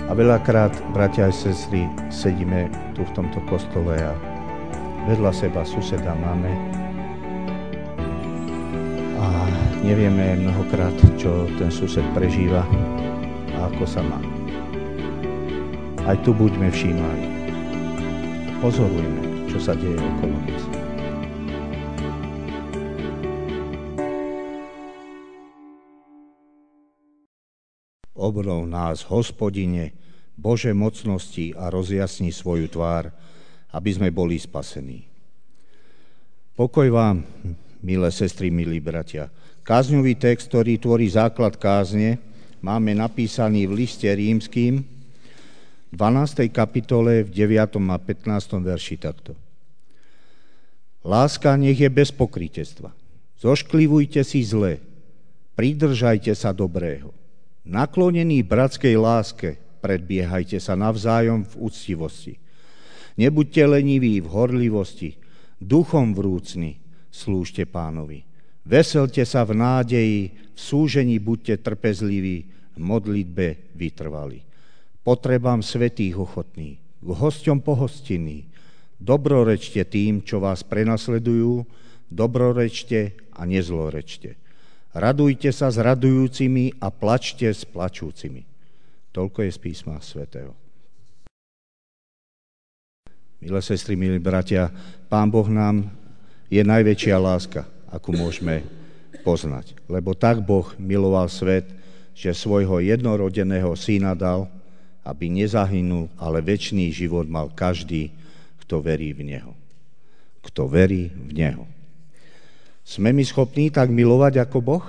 A veľakrát, bratia a sestry, sedíme tu v tomto kostole a vedľa seba suseda máme a nevieme mnohokrát, čo ten sused prežíva a ako sa má. Aj tu buďme všímaví. Pozorujme, čo sa deje okolo nás. Obnov nás, Hospodine, Bože mocnosti a rozjasni svoju tvár, aby sme boli spasení. Pokoj vám, milé sestry, milí bratia. Kázňový text, ktorý tvorí základ kázne, máme napísaný v liste Rímskym, 12. kapitole v 9. a 15. verši takto. Láska nech je bez pokrytectva. Zošklivujte si zlé, pridržajte sa dobrého. Naklonení bratskej láske, predbiehajte sa navzájom v úctivosti. Nebuďte leniví v horlivosti, duchom vrúcni, slúžte Pánovi. Veselte sa v nádeji, v súžení buďte trpezliví, v modlitbe vytrvali. Potrebám svätých ochotní, k hosťom pohostinní. Dobrorečte tým, čo vás prenasledujú, dobrorečte a nezlorečte. Radujte sa s radujúcimi a plačte s plačúcimi. Toľko je z písma svätého. Milé sestry, milí bratia, Pán Boh nám je najväčšia láska, akú môžeme poznať. Lebo tak Boh miloval svet, že svojho jednorodeného syna dal, aby nezahynul, ale večný život mal každý, kto verí v Neho. Kto verí v Neho. Sme my schopní tak milovať ako Boh?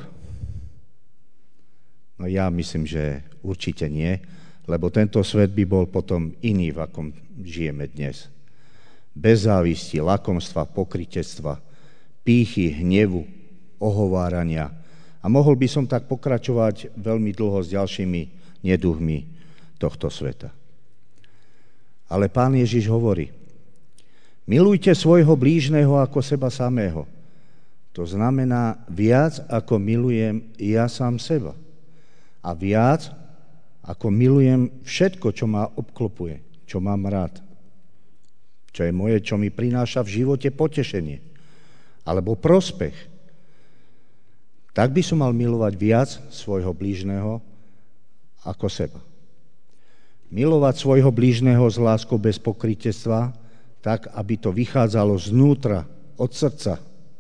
No ja myslím, že určite nie, lebo tento svet by bol potom iný, v akom žijeme dnes. Bez závisti, lakomstva, pokrytectva, pýchy, hnevu, ohovárania. A mohol by som tak pokračovať veľmi dlho s ďalšími neduhmi tohto sveta. Ale Pán Ježiš hovorí, milujte svojho blížneho ako seba samého. To znamená viac, ako milujem ja sám seba. A viac, ako milujem všetko, čo ma obklopuje, čo mám rád. Čo je moje, čo mi prináša v živote potešenie. Alebo prospech. Tak by som mal milovať viac svojho blížneho ako seba. Milovať svojho blížneho s láskou bez pokrytectva, tak, aby to vychádzalo znútra, od srdca,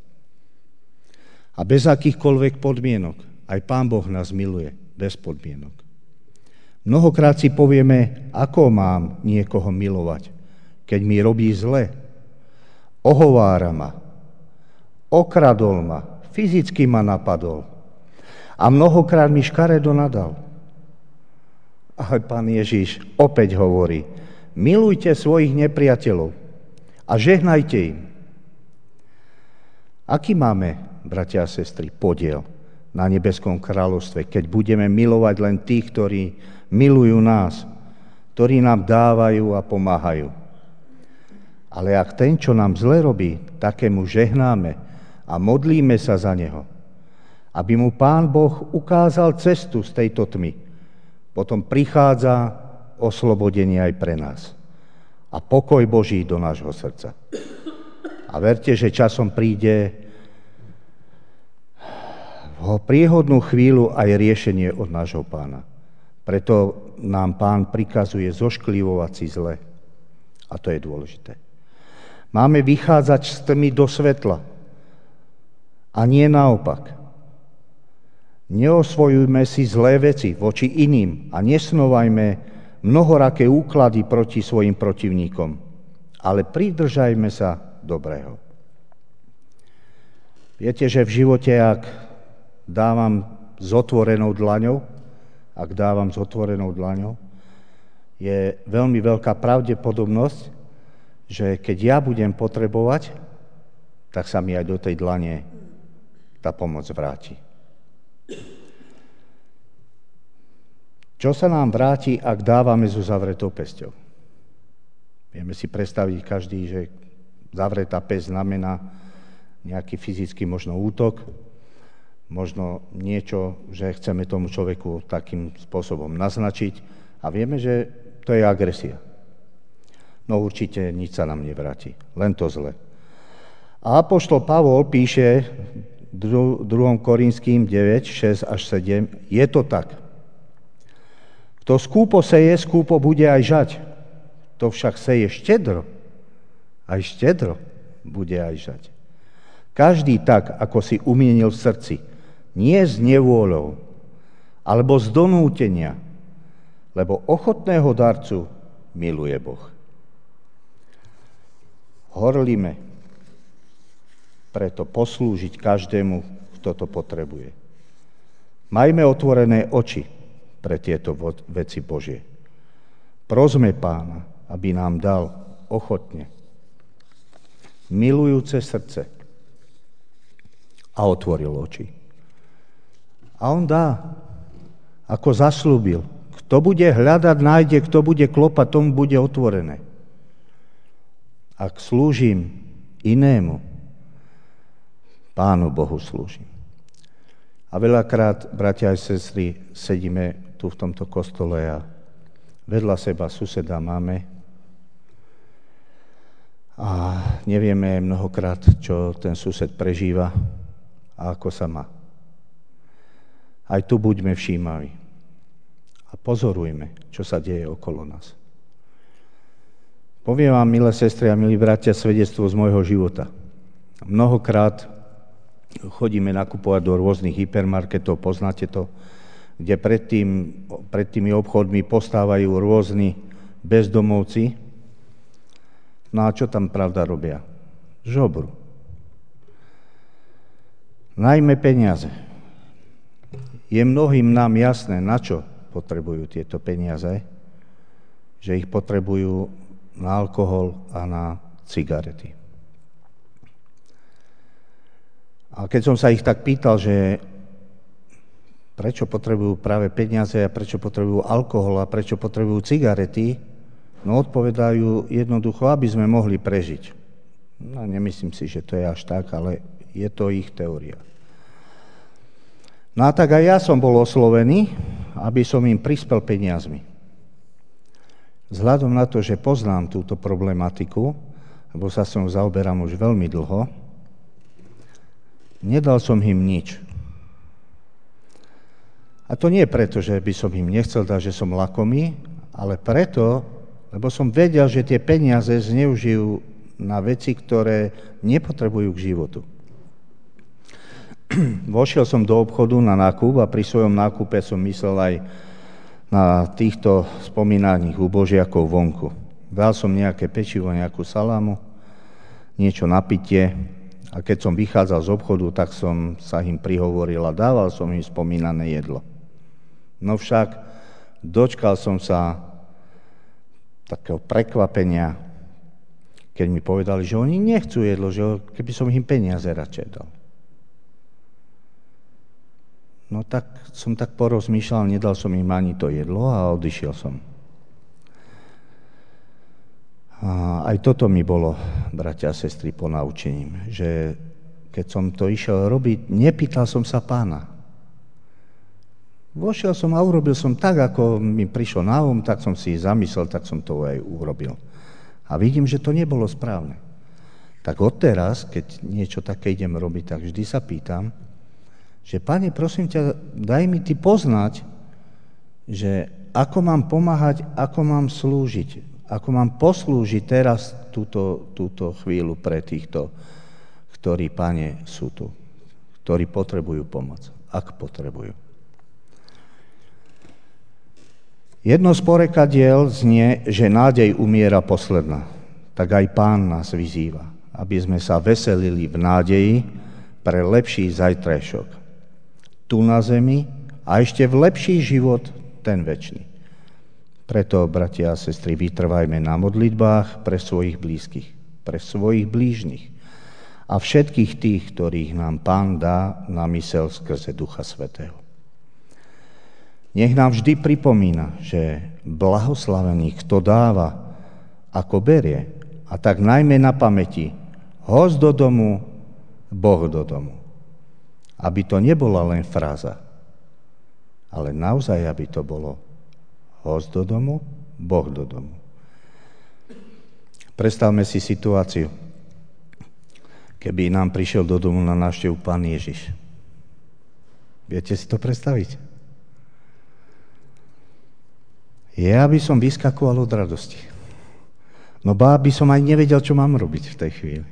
a bez akýchkoľvek podmienok. Aj Pán Boh nás miluje bez podmienok. Mnohokrát si povieme, ako mám niekoho milovať, keď mi robí zle. Ohovára ma, okradol ma, fyzicky ma napadol a mnohokrát mi škaredo nadal. Ale Pán Ježiš opäť hovorí, milujte svojich nepriateľov a žehnajte im. Aký máme, bratia a sestry, podiel na nebeskom kráľovstve, keď budeme milovať len tých, ktorí milujú nás, ktorí nám dávajú a pomáhajú. Ale ak ten, čo nám zle robí, takému žehnáme a modlíme sa za neho, aby mu Pán Boh ukázal cestu z tejto tmy, potom prichádza oslobodenie aj pre nás a pokoj Boží do nášho srdca. A verte, že časom príde v priehodnú chvíľu aj riešenie od nášho Pána. Preto nám Pán prikazuje zošklivovať si zle. A to je dôležité. Máme vychádzať z tmy do svetla. A nie naopak. Neosvojujme si zlé veci voči iným a nesnovajme mnohoraké úklady proti svojim protivníkom, ale pridržajme sa dobrého. Viete, že v živote, ak dávam s otvorenou dlaňou, je veľmi veľká pravdepodobnosť, že keď ja budem potrebovať, tak sa mi aj do tej dlane tá pomoc vráti. Čo sa nám vráti, ak dávame so zavretou pesťou? Vieme si predstaviť každý, že zavretá pesť znamená nejaký fyzický možno útok, možno niečo, že chceme tomu človeku takým spôsobom naznačiť, A vieme, že to je agresia. No určite nič sa nám nevráti, len to zle. A apoštol Pavol píše 2. Korinským 9, 6 až 7, je to tak. Kto skúpo seje, skúpo bude aj žať. Kto však seje štedro, aj štedro bude aj žať. Každý tak, ako si umienil v srdci, nie z nevôľou, alebo z donútenia, lebo ochotného darcu miluje Boh. Horlíme preto poslúžiť každému, kto to potrebuje. Majme otvorené oči pre tieto veci Božie. Prosme Pána, aby nám dal ochotne milujúce srdce a otvoril oči. A on dá, ako zasľúbil. Kto bude hľadať, nájde, kto bude klopať, tomu bude otvorené. Ak slúžim inému, Pánu Bohu slúžim. A veľakrát, bratia a sestry, sedíme tu v tomto kostole a vedľa seba suseda máme a nevieme mnohokrát, čo ten sused prežíva a ako sa má. Aj tu buďme všímaví a pozorujme, čo sa deje okolo nás. Poviem vám, milé sestry a milí bratia, svedectvo z môjho života. Mnohokrát chodíme nakupovať do rôznych hypermarketov, poznáte to, kde pred tými obchodmi postávajú rôzni bezdomovci. No a čo tam pravda robia? Žobru. Najmä peniaze. Je mnohým nám jasné, na čo potrebujú tieto peniaze, že ich potrebujú na alkohol a na cigarety. A keď som sa ich tak pýtal, že prečo potrebujú práve peniaze a prečo potrebujú alkohol a prečo potrebujú cigarety, no odpovedajú jednoducho, aby sme mohli prežiť. No nemyslím si, že to je až tak, ale je to ich teória. No a tak aj ja som bol oslovený, aby som im prispel peniazmi. Vzhľadom na to, že poznám túto problematiku, lebo sa som zaoberám už veľmi dlho, nedal som im nič. A to nie preto, že by som im nechcel dať, že som lakomý, ale preto, lebo som vedel, že tie peniaze zneužijú na veci, ktoré nepotrebujú k životu. Vošiel som do obchodu na nákup a pri svojom nákupe som myslel aj na týchto spomínaných ubožiakov vonku. Dal som nejaké pečivo, nejakú salámu, niečo na pitie a keď som vychádzal z obchodu, tak som sa im prihovoril a dával som im spomínané jedlo. No však dočkal som sa takého prekvapenia, keď mi povedali, že oni nechcú jedlo, že keby som im peniaze radšej dal. No tak som tak porozmýšľal, nedal som im ani to jedlo a odišiel som. A aj toto mi bolo, bratia a sestry, ponaučením, že keď som to išiel robiť, nepýtal som sa Pána. Vošiel som a urobil som tak, ako mi prišlo na tak som si zamyslel, tak som to aj urobil. A vidím, že to nebolo správne. Tak odteraz, keď niečo také idem robiť, tak vždy sa pýtam, že Pane, prosím ťa, daj mi ty poznať, že ako mám pomáhať, ako mám slúžiť, ako mám poslúžiť teraz túto chvíľu pre týchto, ktorí, Pane, sú tu, ktorí potrebujú pomoc, ak potrebujú. Jedno z porekadiel znie, že nádej umiera posledná. Tak aj Pán nás vyzýva, aby sme sa veselili v nádeji pre lepší zajtrajšok. Tu na zemi a ešte v lepší život, ten večný. Preto, bratia a sestry, vytrvajme na modlitbách pre svojich blízkych, pre svojich blížnych a všetkých tých, ktorých nám Pán dá na myseľ skrze Ducha Svätého. Nech nám vždy pripomína, že blahoslavený, kto dáva, ako berie, a tak najmä na pamäti, hosť do domu, Boh do domu. Aby to nebola len fráza, ale naozaj, aby to bolo Host do domu, Boh do domu. Predstavme si situáciu, keby nám prišiel do domu na návštevu Pán Ježiš. Viete si to predstaviť? Ja by som vyskakoval od radosti. No by som aj nevedel, čo mám robiť v tej chvíli.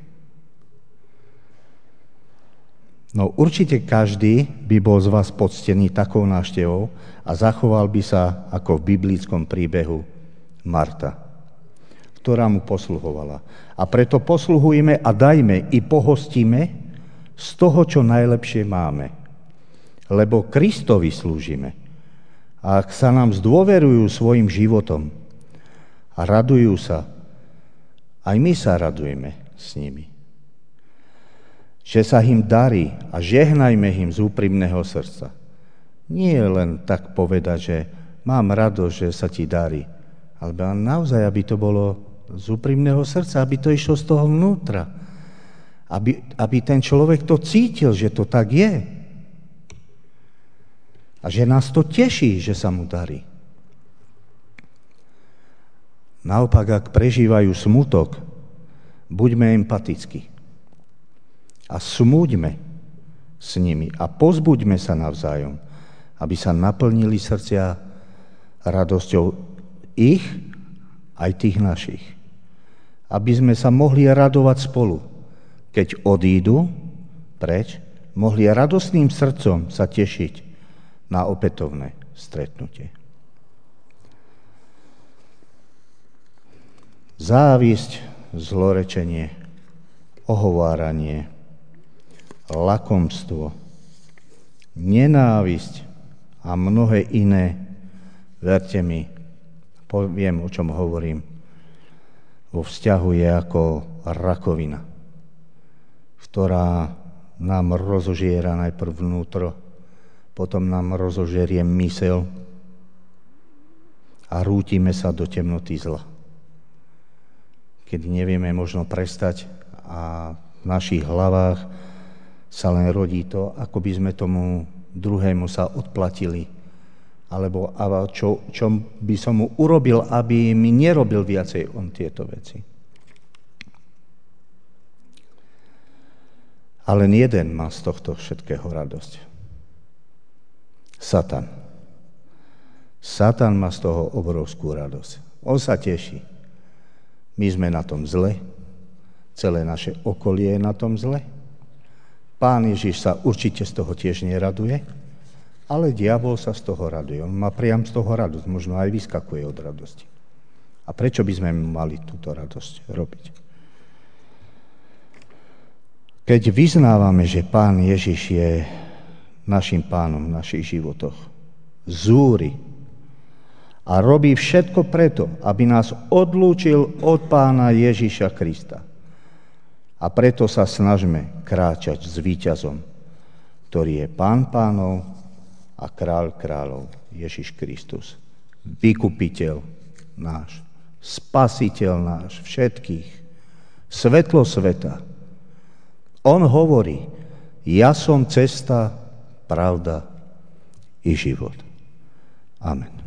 No určite každý by bol z vás poctený takou návštevou a zachoval by sa ako v biblickom príbehu Marta, ktorá mu posluhovala. A preto posluhujeme a dajme i pohostíme z toho, čo najlepšie máme. Lebo Kristovi slúžime. A ak sa nám zdôverujú svojim životom a radujú sa, aj my sa radujeme s nimi. Že sa im darí a žehnajme im z úprimného srdca. Nie je len tak povedať, že mám radosť, že sa ti darí, ale naozaj, aby to bolo z úprimného srdca, aby to išlo z toho vnútra. Aby ten človek to cítil, že to tak je. A že nás to teší, že sa mu darí. Naopak, ak prežívajú smutok, buďme empatickí. A smúďme s nimi a pozbuďme sa navzájom, aby sa naplnili srdcia radosťou ich aj tých našich. Aby sme sa mohli radovať spolu. Keď odídu preč, mohli radostným srdcom sa tešiť na opätovné stretnutie. Závisť, zlorečenie, ohováranie, lakomstvo, nenávisť a mnohé iné, verte mi, poviem, o čom hovorím, vo vzťahu je ako rakovina, ktorá nám rozožiera najprv vnútro, potom nám rozožerie mysel a rútime sa do temnoty zla. Keď nevieme možno prestať a v našich hlavách sa len rodí to, ako by sme tomu druhému sa odplatili, alebo čo by som mu urobil, aby mi nerobil viacej on tieto veci. Ale len jeden má z tohto všetkého radosť. Satan. Satan má z toho obrovskú radosť. On sa teší. My sme na tom zle, celé naše okolie je na tom zle. Pán Ježiš sa určite z toho tiež neraduje, ale diabol sa z toho raduje. On má priam z toho radosť, možno aj vyskakuje od radosti. A prečo by sme mali túto radosť robiť? Keď vyznávame, že Pán Ježiš je našim pánom v našich životoch, zúri a robí všetko preto, aby nás odlúčil od Pána Ježiša Krista. A preto sa snažme kráčať s víťazom, ktorý je Pán pánov a Kráľ kráľov, Ježiš Kristus. Vykupiteľ náš, Spasiteľ náš, všetkých, svetlo sveta. On hovorí, ja som cesta, pravda i život. Amen.